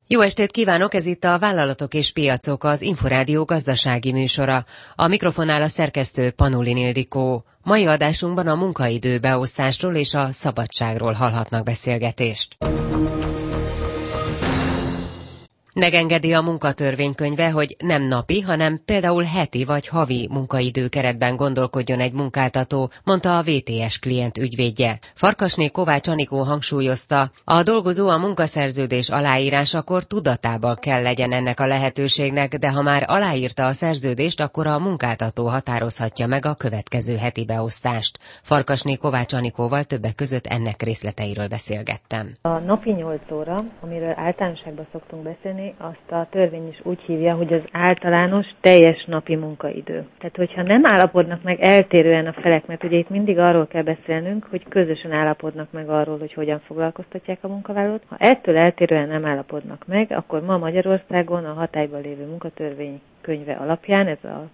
Jó estét kívánok, ez itt a Vállalatok és Piacok, az Inforádió gazdasági műsora. A mikrofonnál a szerkesztő Panulin Ildikó. Mai adásunkban a munkaidő beosztásról és a szabadságról hallhatnak beszélgetést. Megengedi a munkatörvénykönyve, hogy nem napi, hanem például heti vagy havi munkaidőkeretben gondolkodjon egy munkáltató, mondta a VTS klient ügyvédje. Farkasné Kovács Anikó hangsúlyozta, a dolgozó a munkaszerződés aláírásakor tudatában kell legyen ennek a lehetőségnek, de ha már aláírta a szerződést, akkor a munkáltató határozhatja meg a következő heti beosztást. Farkasné Kovács Anikóval többek között ennek részleteiről beszélgettem. A napi 8 óra, amiről általánosságban szoktunk beszélni, azt a törvény is úgy hívja, hogy az általános teljes napi munkaidő. Tehát, hogyha nem állapodnak meg eltérően a felek, mert ugye itt mindig arról kell beszélnünk, hogy közösen állapodnak meg arról, hogy hogyan foglalkoztatják a munkavállalót. Ha ettől eltérően nem állapodnak meg, akkor ma Magyarországon a hatályban lévő munkatörvény könyve alapján, ez a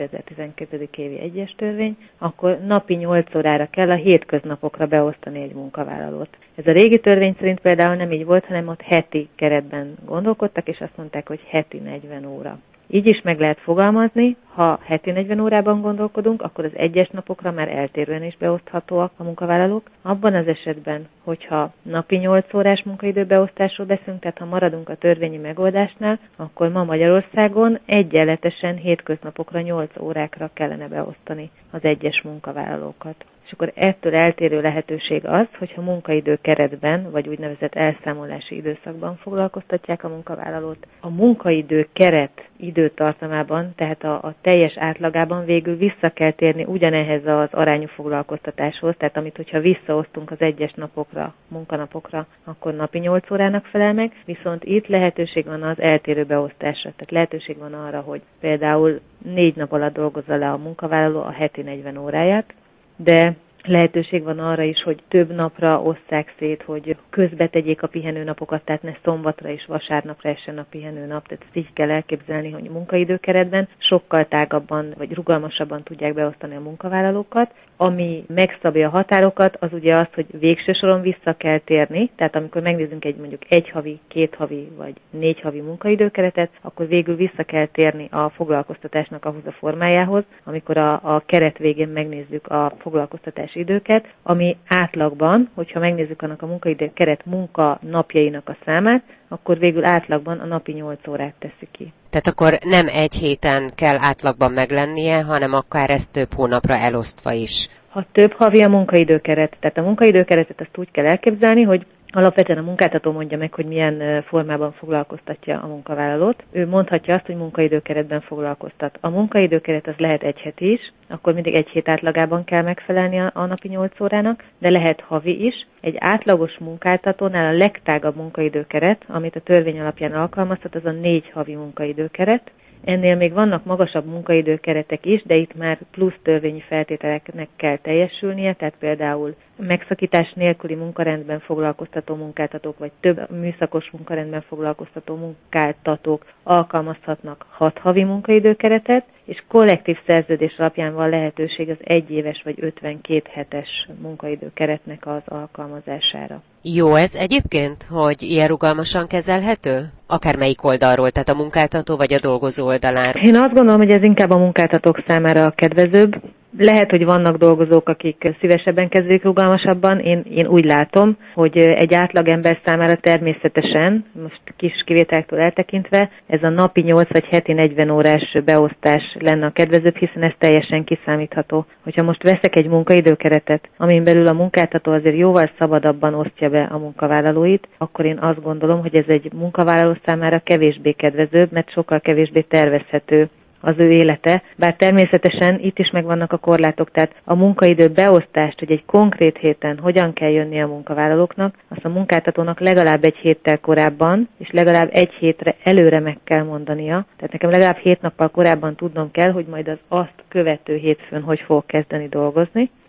2012. évi egyes törvény, akkor napi 8 órára kell a hétköznapokra beosztani egy munkavállalót. Ez a régi törvény szerint például nem így volt, hanem ott heti keretben gondolkodtak, és azt mondták, hogy heti 40 óra. Így is meg lehet fogalmazni, ha heti 40 órában gondolkodunk, akkor az egyes napokra már eltérően is beoszthatóak a munkavállalók. Abban az esetben, hogyha napi 8 órás munkaidőbeosztásról beszélünk, tehát ha maradunk a törvényi megoldásnál, akkor ma Magyarországon egyenletesen hétköznapokra 8 órákra kellene beosztani az egyes munkavállalókat. És akkor ettől eltérő lehetőség az, hogyha munkaidő keretben, vagy úgynevezett elszámolási időszakban foglalkoztatják a munkavállalót. A munkaidő keret időtartamában, tehát a teljes átlagában végül vissza kell térni ugyanehhez az arányú foglalkoztatáshoz, tehát amit, hogyha visszaosztunk az egyes napokra, munkanapokra, akkor napi 8 órának felel meg, viszont itt lehetőség van az eltérő beosztásra, tehát lehetőség van arra, hogy például 4 nap alatt dolgozza le a munkavállaló a heti 40 óráját, de lehetőség van arra is, hogy több napra osszák szét, hogy közbe tegyék a pihenőnapokat, tehát ne szombatra és vasárnapra essen a pihenőnap. Tehát ezt így kell elképzelni, hogy a munkaidőkeretben sokkal tágabban vagy rugalmasabban tudják beosztani a munkavállalókat. Ami megszabja a határokat, az ugye az, hogy végső soron vissza kell térni, tehát amikor megnézzünk mondjuk 1 havi, 2 havi vagy 4 havi munkaidőkeretet, akkor végül vissza kell térni a foglalkoztatásnak ahhoz a formájához, amikor a keret végén megnézzük a foglalkoztatási időket, ami átlagban, hogyha megnézzük annak a munkaidőkeret munkanapjainak a számát, akkor végül átlagban a napi 8 órát teszi ki. Tehát akkor nem egy héten kell átlagban meglennie, hanem akár ezt több hónapra elosztva is. Ha több havi a munkaidőkeret, tehát a munkaidőkeretet azt úgy kell elképzelni, hogy alapvetően a munkáltató mondja meg, hogy milyen formában foglalkoztatja a munkavállalót. Ő mondhatja azt, hogy munkaidőkeretben foglalkoztat. A munkaidőkeret az lehet egy heti is, akkor mindig egy hét átlagában kell megfelelni a napi 8 órának, de lehet havi is. Egy átlagos munkáltatónál a legtágabb munkaidőkeret, amit a törvény alapján alkalmazhat, az a 4 havi munkaidőkeret. Ennél még vannak magasabb munkaidőkeretek is, de itt már plusz törvényi feltételeknek kell teljesülnie, tehát például megszakítás nélküli munkarendben foglalkoztató munkáltatók, vagy több műszakos munkarendben foglalkoztató munkáltatók alkalmazhatnak 6 havi munkaidőkeretet, és kollektív szerződés alapján van lehetőség az 1 éves vagy 52 hetes munkaidőkeretnek az alkalmazására. Jó ez egyébként, hogy ilyen rugalmasan kezelhető? Akármelyik oldalról, tehát a munkáltató vagy a dolgozó oldaláról. Én azt gondolom, hogy ez inkább a munkáltatók számára kedvezőbb. Lehet, hogy vannak dolgozók, akik szívesebben kezelik rugalmasabban. Én úgy látom, hogy egy átlagember számára természetesen, most kis kivételektől eltekintve, ez a napi 8 vagy heti 40 órás beosztás lenne a kedvezőbb, hiszen ez teljesen kiszámítható. Hogyha most veszek egy munkaidőkeretet, amin belül a munkáltató azért jóval szabadabban osztja be a munkavállalóit, akkor én azt gondolom, hogy ez egy munkavállaló számára kevésbé kedvezőbb, mert sokkal kevésbé tervezhető az ő élete, bár természetesen itt is megvannak a korlátok, tehát a munkaidő beosztást, hogy egy konkrét héten hogyan kell jönni a munkavállalóknak, azt a munkáltatónak legalább egy héttel korábban, és legalább egy hétre előre meg kell mondania. Tehát nekem legalább 7 nappal korábban tudnom kell, hogy majd az azt követő hétfőn hogy fogok kezdeni dolgozni.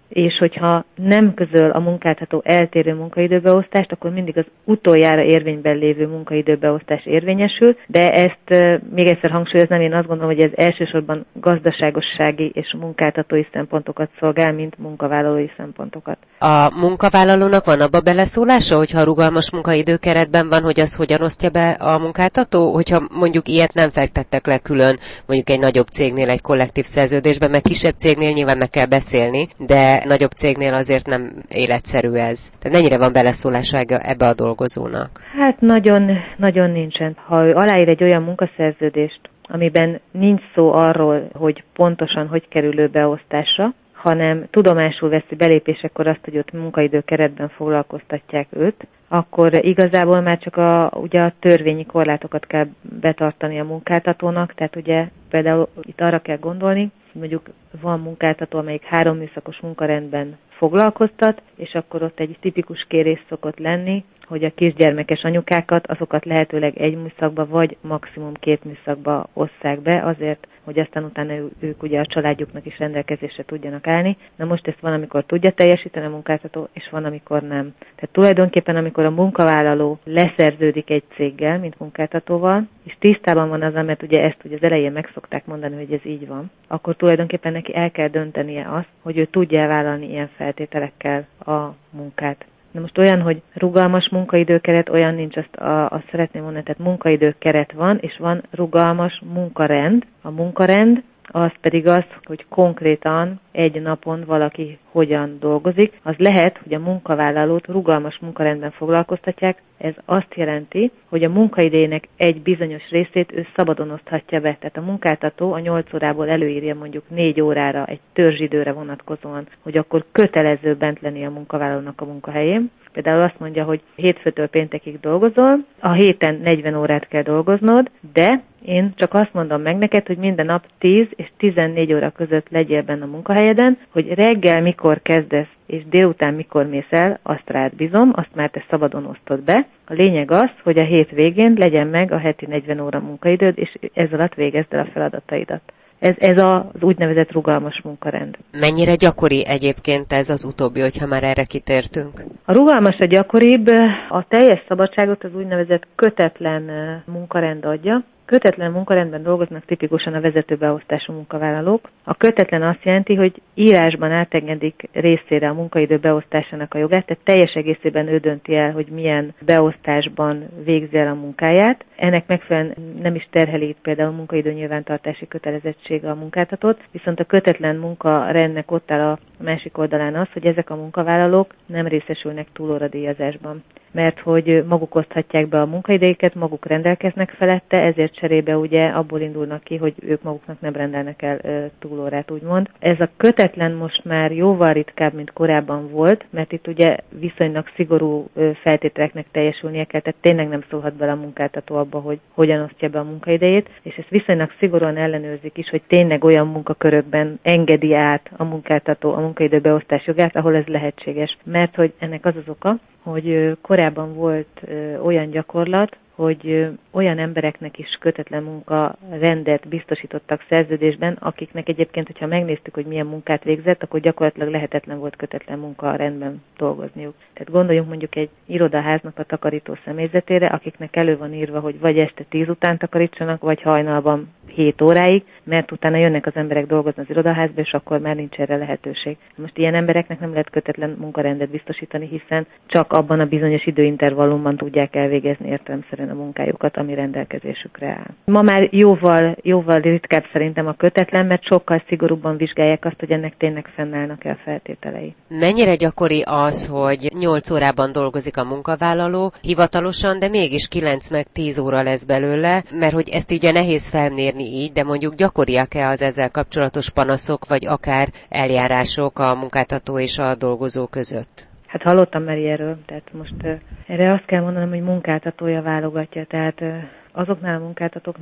és hogyha nem közöl a munkáltató eltérő munkaidőbeosztást, akkor mindig az utoljára érvényben lévő munkaidőbeosztás érvényesül, de ezt még egyszer hangsúlyoznám, én azt gondolom, hogy ez elsősorban gazdaságossági és munkáltatói szempontokat szolgál, mint munkavállalói szempontokat. A munkavállalónak van abba beleszólása, hogyha rugalmas munkaidőkeretben van, hogy az hogyan osztja be a munkáltató? Hogyha mondjuk ilyet nem fektettek le külön, mondjuk egy nagyobb cégnél egy kollektív szerződésben, meg kisebb cégnél nyilván meg kell beszélni, de nagyobb cégnél azért nem életszerű ez. Tehát mennyire van beleszólása ebbe a dolgozónak? Hát nagyon nincsen. Ha ő aláír egy olyan munkaszerződést, amiben nincs szó arról, hogy pontosan hogy kerül ő beosztásra, hanem tudomásul veszi belépésekor azt, hogy ott munkaidő keretben foglalkoztatják őt, akkor igazából már csak ugye a törvényi korlátokat kell betartani a munkáltatónak, tehát ugye például itt arra kell gondolni, hogy mondjuk van munkáltató, amelyik 3 műszakos munkarendben foglalkoztat, és akkor ott egy tipikus kérés szokott lenni, hogy a kisgyermekes anyukákat, azokat lehetőleg egy műszakba, vagy maximum 2 műszakba osszák be, azért, hogy aztán utána ők ugye a családjuknak is rendelkezésre tudjanak állni. Na most ezt van, amikor tudja teljesíteni a munkáltató, és van, amikor nem. Tehát tulajdonképpen, amikor a munkavállaló leszerződik egy céggel, mint munkáltatóval, és tisztában van azzal, mert ugye ezt ugye az elején meg szokták mondani, hogy ez így van, akkor tulajdonképpen neki el kell döntenie azt, hogy ő tudja vállalni ilyen feltételekkel a munkát. Na most olyan, hogy rugalmas munkaidőkeret, olyan nincs, azt szeretném mondani, tehát munkaidőkeret van, és van rugalmas munkarend. A munkarend az pedig az, hogy konkrétan egy napon valaki hogyan dolgozik. Az lehet, hogy a munkavállalót rugalmas munkarendben foglalkoztatják. Ez azt jelenti, hogy a munkaidejének egy bizonyos részét ő szabadon oszthatja be. Tehát a munkáltató a 8 órából előírja mondjuk 4 órára egy törzsidőre vonatkozóan, hogy akkor kötelező bent lenni a munkavállalónak a munkahelyén. Például azt mondja, hogy hétfőtől péntekig dolgozol, a héten 40 órát kell dolgoznod, de én csak azt mondom meg neked, hogy minden nap 10 és 14 óra között legyél benne a munkahelyeden, hogy reggel mikor kezdesz és délután mikor mész el, azt rád bízom, azt már te szabadon osztod be. A lényeg az, hogy a hét végén legyen meg a heti 40 óra munkaidőd, és ez alatt végezd el a feladataidat. Ez az úgynevezett rugalmas munkarend. Mennyire gyakori egyébként ez az utóbbi, hogyha már erre kitértünk? A rugalmas a gyakoribb, a teljes szabadságot az úgynevezett kötetlen munkarend adja. Kötetlen munkarendben dolgoznak tipikusan a vezetőbeosztású munkavállalók. A kötetlen azt jelenti, hogy írásban átengedik részére a munkaidő beosztásának a jogát, tehát teljes egészében ő dönti el, hogy milyen beosztásban végzi el a munkáját. Ennek megfelelően nem is terheli itt például a munkaidő nyilvántartási kötelezettsége a munkáltatót, viszont a kötetlen munkarendnek ott áll a másik oldalán az, hogy ezek a munkavállalók nem részesülnek túlóradíjazásban, mert hogy maguk oszthatják be a munkaidejüket, maguk rendelkeznek felette, ezért cserébe ugye abból indulnak ki, hogy ők maguknak nem rendelnek el túlórát, úgymond. Ez a kötetlen most már jóval ritkább, mint korábban volt, mert itt ugye viszonylag szigorú feltételeknek teljesülnie kell, tehát tényleg nem szólhat bele a munkáltató abba, hogy hogyan osztja be a munkaidejét, és ezt viszonylag szigorúan ellenőrzik is, hogy tényleg olyan munkakörökben engedi át a munkáltató a munkaidőbeosztás jogát, ahol ez lehetséges. Mert hogy ennek az az oka, hogy korábban volt olyan gyakorlat, hogy olyan embereknek is kötetlen munkarendet biztosítottak szerződésben, akiknek egyébként, hogyha megnéztük, hogy milyen munkát végzett, akkor gyakorlatilag lehetetlen volt kötetlen munkarendben dolgozniuk. Tehát gondoljunk mondjuk egy irodaháznak a takarító személyzetére, akiknek elő van írva, hogy vagy este 10 után takarítsanak, vagy hajnalban 7 óráig, mert utána jönnek az emberek dolgozni az irodaházba, és akkor már nincs erre lehetőség. Most ilyen embereknek nem lehet kötetlen munkarendet biztosítani, hiszen csak abban a bizonyos időintervallumban tudják elvégezni értelemszerűen a munkájukat, ami rendelkezésükre áll. Ma már jóval ritkább szerintem a kötetlen, mert sokkal szigorúbban vizsgálják azt, hogy ennek tényleg fennállnak-e a feltételei. Mennyire gyakori az, hogy 8 órában dolgozik a munkavállaló hivatalosan, de mégis 9 meg 10 óra lesz belőle, mert hogy ezt ugye nehéz felmérni így, de mondjuk gyakoriak-e az ezzel kapcsolatos panaszok, vagy akár eljárások a munkáltató és a dolgozó között? Hát hallottam már ilyenről, tehát most erre azt kell mondanom, hogy munkáltatója válogatja, tehát azoknál a munkáltatóknál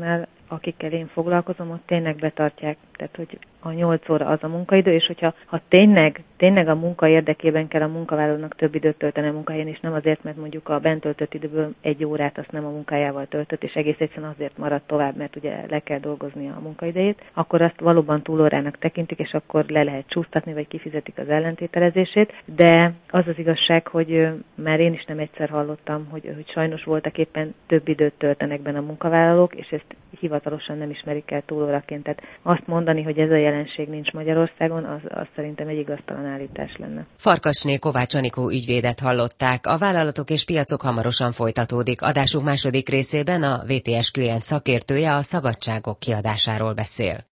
akikkel én foglalkozom, ott tényleg betartják, tehát hogy a 8 óra az a munkaidő, és hogyha tényleg a munka érdekében kell a munkavállalónak több időt tölteni a munkahelyen, és nem azért, mert mondjuk a bent töltött időből 1 órát azt nem a munkájával töltött, és egész egyszerűen azért marad tovább, mert ugye le kell dolgozni a munkaidejét, akkor azt valóban túlórának tekintik, és akkor le lehet csúsztatni, vagy kifizetik az ellentételezését, de az az igazság, hogy már én is nem egyszer hallottam, hogy sajnos voltak éppen több időt töltenek benne a munkavállalók, és ezt hivatalosan nem ismerik el túlóraként. Tehát azt mondani, hogy ez a jelenség nincs Magyarországon, az szerintem egy igaztalan állítás lenne. Farkasné Kovács Anikó ügyvédet hallották. A Vállalatok és piacok hamarosan folytatódik. Adásunk második részében a VTS klient szakértője a szabadságok kiadásáról beszél.